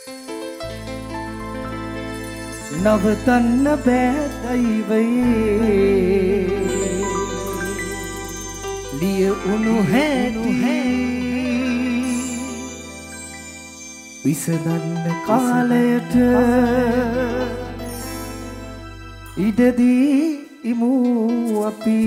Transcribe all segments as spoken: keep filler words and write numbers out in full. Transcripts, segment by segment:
නවතන්න බෑ දෛවයේ ලිය උණු හැටි විසඳන්න කාලයට ඉඩදී ඉමු අපි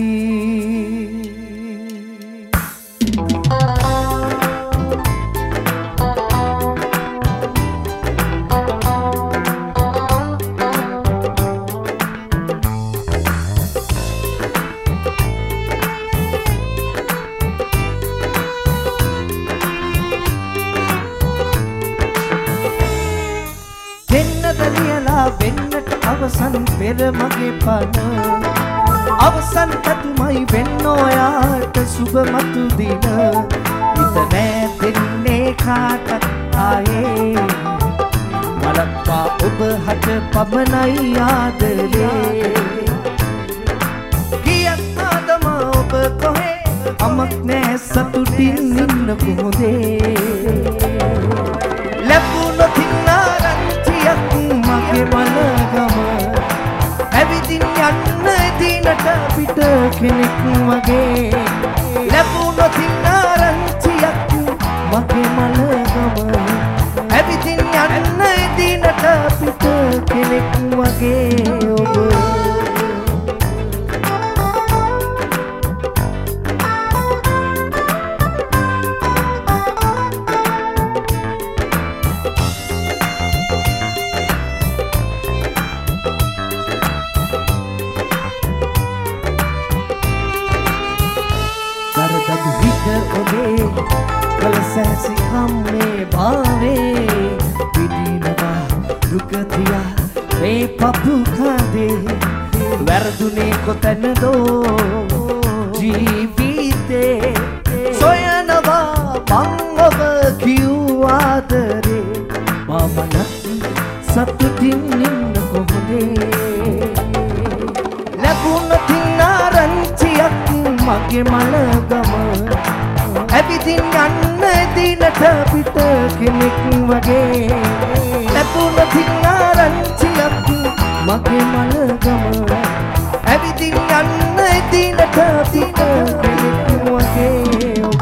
වෙන්නට අවසන් පෙර මගේ පන අවසන් කතුමයි වෙන්න ඔයාට සුබ මතු දින හිත නෑ දෙන්නේ කාටත් ආයේ මලක්වා ඔබ හට පමණයි ආදරේ ගියත් ආදම ඔබ කොහේ අමක් නෑ සතුටින් ඉන්න කොහොදේ ලැබුණොත් හිනාරන්තියක් මගේ මනගම ඇවිදින් යන්න දිනට පිට කෙනෙක් වගේ ලැබුණොත් හිනාරන්තියක් මගේ මනගම ඇවිදින් යන්න දිනට පිට කෙනෙක් වගේ ඔබ कलसैसी हमने भावे विदीनवा दुखतिया वे पप्पू खादे वरदुने को तन दो जीविते सोयनवा पंगव क्यों आदरे मामनती सतुदिन निन्न को होदे लबुन थिन्नारंचिයක් මගේ මලගම ඇවිදින් යන්න දිනට පිට කෙනෙක් වගේ ලැබුණ තින්නාරංචියක් මගේ මලගම ඇවිදින් යන්න දිනට පිට කෙනෙක් වගේ ඔබ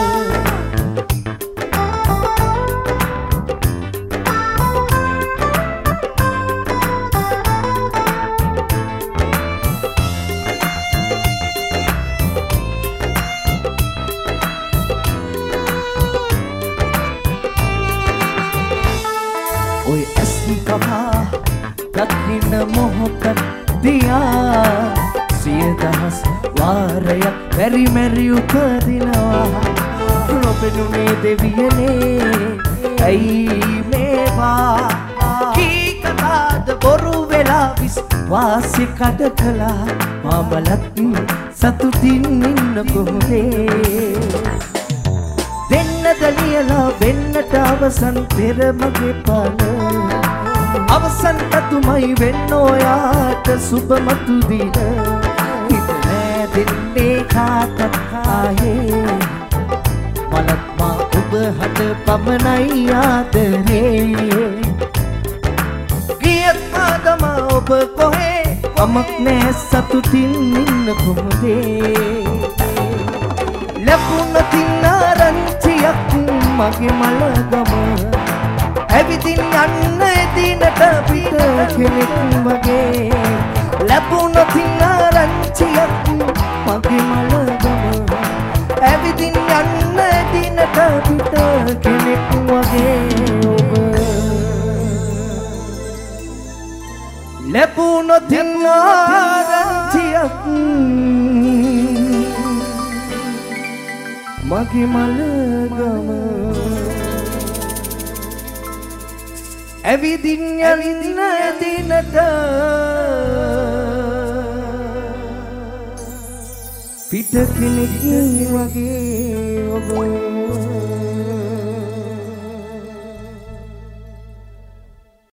දකින්න මොහොතක් දියා සිය දහස් වාරයක් මැරි මැරි උපදිනවා නොපෙනුනේ දෙවියනේ ඇයි මේවා කී කතාද බොරු වෙලා විශ්වාසෙ කඩ කළා මාමලත් සතුටින් ඉන්න කොහොමේ දෙන්නද ලියලා වෙන්නට අවසන් පෙර මගේ පන අවසන් කතුමයි වෙන්න ඔයාට සුබ මතු දින හිත නෑ දෙන්නේ කාටත් ආයේ මලක්මා ඔබ හට පමණයි ආදරේ ගියත් ආදම ඔබ කොහේ අමක් නෑ සතුටින් ඉන්න කොහොදේ ලැබුණ තින්නාරංචියක් මගේ මලගම ඇවිදින් යන්න දිනට පිට කෙනෙක් වගේ ලැබුණ තින්නාරංචියක් මගේ මලගම ඇවිදින් යන්න දිනට පිට කෙනෙක් වගේ ඔබ ලැබුණ තින්නාරංචියක් මගේ මලගම ඇවිදින් යන්න දිනට පිට කෙනෙක් වගේ ඔබ